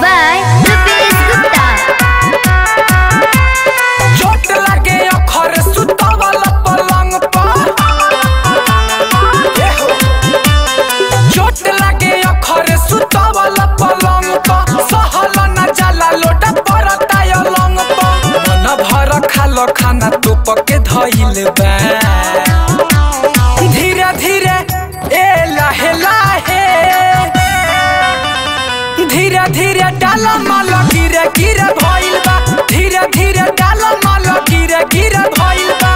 by Rupesh Gupta. चोट लगे अखर सुतावल पलंग पर चोट लगे अखर सुतावल पलंग पर सहल न जाला लोट परता अलंग पर मन भर खालो खाना तू पके धइल बा धीरे धीरे ए लाहे लाहे धीरे धीरे डाल माल गिरे गिरे भइल बा धीरे धीरे डाल माल गिरे गिरे भइल बा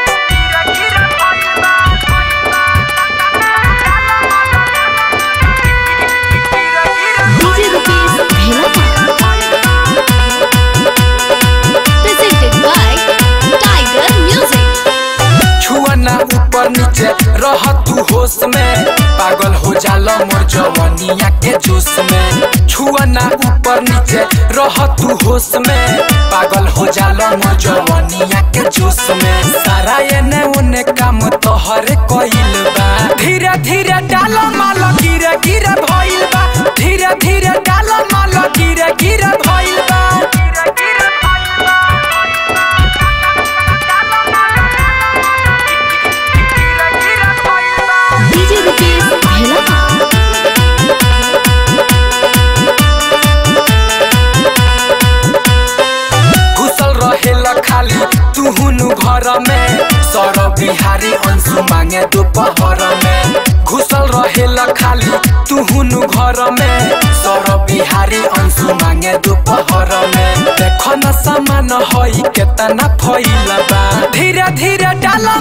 DJ Rupesh Bhelappa. Presented by Tiger Music. छुआना ऊपर नीचे रह तू होश में पागल हो जाला मोर जवानिया के जोश में छुआना ऊपर नीचे रह तू होश में पागल हो जाला मोर जवानिया के जोश में सारा एने उने काम तोहरे कइल बा धीरे धीरे डाल माल गिरे गिरे भइल बा धीरे धीरे डाल माल गिरे गिरे भइल बा DJ Rupesh Bhelappa. घुसल रहेला खाली तुहुनु घर में सर बिहारी अंशु मांगे दोपहर में घुसल रहेला खाली तुहुनु घर में सर बिहारी अंशु मांगे दोपहर में देखो न सामान हई केतना फैला बा धीरे धीरे डाल